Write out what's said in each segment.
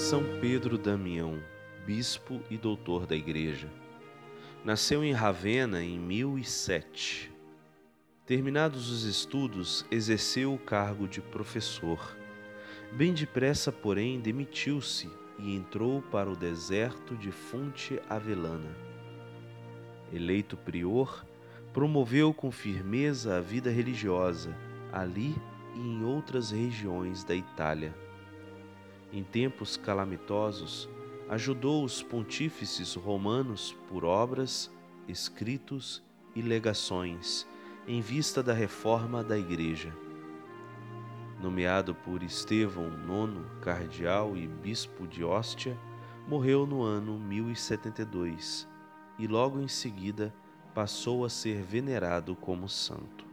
São Pedro Damião, bispo e doutor da Igreja. Nasceu em Ravenna em 1007. Terminados os estudos, exerceu o cargo de professor. Bem depressa, porém, demitiu-se e entrou para o deserto de Fonte Avelana. Eleito prior, promoveu com firmeza a vida religiosa, ali e em outras regiões da Itália. Em tempos calamitosos, ajudou os pontífices romanos por obras, escritos e legações, em vista da reforma da Igreja. Nomeado por Estevão IX, cardeal e bispo de Ostia, morreu no ano 1072 e logo em seguida passou a ser venerado como santo.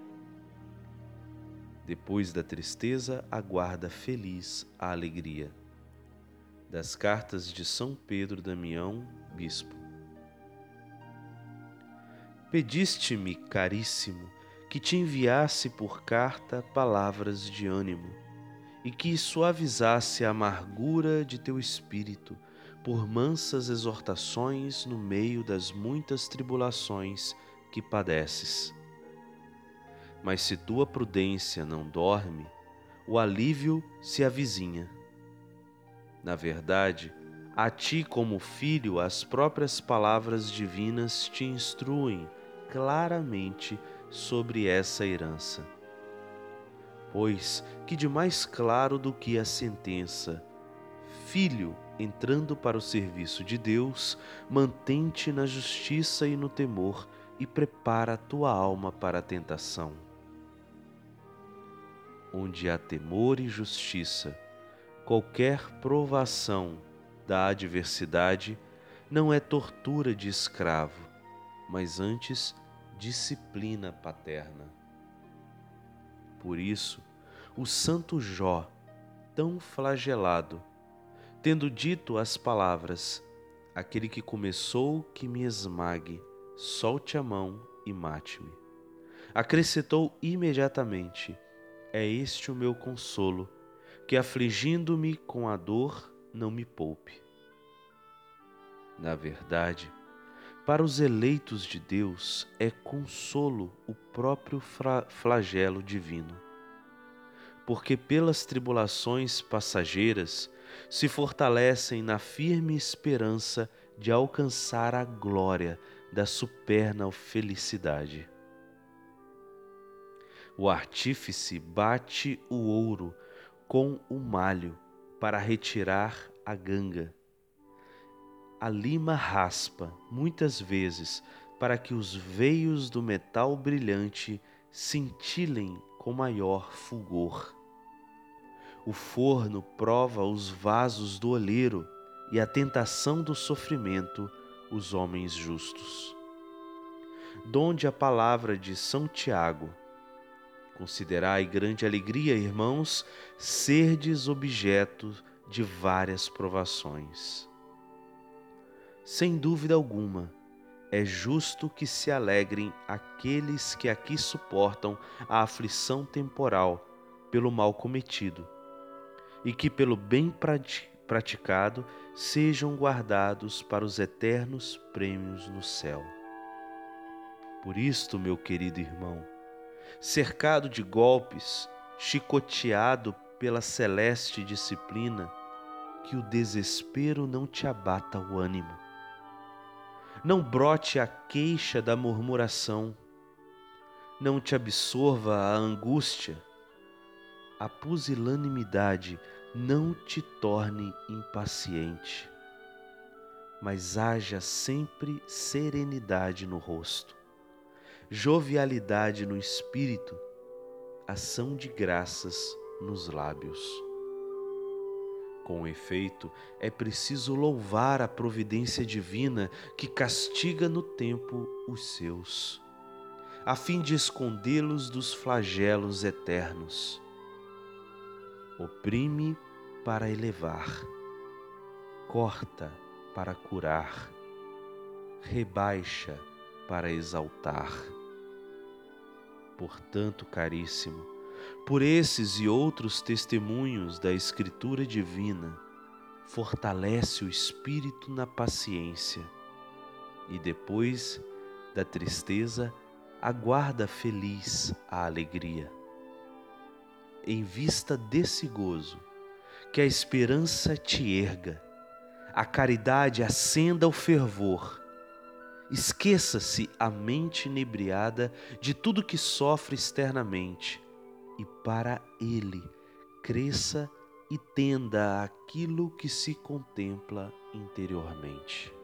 Depois da tristeza, aguarda feliz a alegria. Das cartas de São Pedro Damião, bispo. Pediste-me, caríssimo, que te enviasse por carta palavras de ânimo e que suavizasse a amargura de teu espírito por mansas exortações no meio das muitas tribulações que padeces. Mas se tua prudência não dorme, o alívio se avizinha. Na verdade, a ti como filho as próprias palavras divinas te instruem claramente sobre essa herança. Pois que de mais claro do que a sentença, filho, entrando para o serviço de Deus, mantém-te na justiça e no temor e prepara a tua alma para a tentação. Onde há temor e justiça, qualquer provação da adversidade não é tortura de escravo, mas antes disciplina paterna. Por isso, o santo Jó, tão flagelado, tendo dito as palavras: aquele que começou que me esmague, solte a mão e mate-me, acrescentou imediatamente: é este o meu consolo, que afligindo-me com a dor não me poupe. Na verdade, para os eleitos de Deus é consolo o próprio flagelo divino, porque pelas tribulações passageiras se fortalecem na firme esperança de alcançar a glória da superna felicidade. O artífice bate o ouro com o malho para retirar a ganga. A lima raspa, muitas vezes, para que os veios do metal brilhante cintilem com maior fulgor. O forno prova os vasos do oleiro e a tentação do sofrimento os homens justos. Donde a palavra de São Tiago: considerai grande alegria, irmãos, serdes objeto de várias provações. Sem dúvida alguma, é justo que se alegrem aqueles que aqui suportam a aflição temporal pelo mal cometido, e que pelo bem praticado sejam guardados para os eternos prêmios no céu. Por isto, meu querido irmão, cercado de golpes, chicoteado pela celeste disciplina, que o desespero não te abata o ânimo. Não brote a queixa da murmuração, não te absorva a angústia. A pusilanimidade não te torne impaciente, mas haja sempre serenidade no rosto, jovialidade no espírito, ação de graças nos lábios. Com efeito, é preciso louvar a providência divina que castiga no tempo os seus, a fim de escondê-los dos flagelos eternos. Oprime para elevar, corta para curar, rebaixa para exaltar. Portanto, caríssimo, por esses e outros testemunhos da Escritura Divina, fortalece o espírito na paciência e depois da tristeza aguarda feliz a alegria. Em vista desse gozo, que a esperança te erga, a caridade acenda o fervor. Esqueça-se a mente inebriada de tudo que sofre externamente e para ele cresça e tenda aquilo que se contempla interiormente.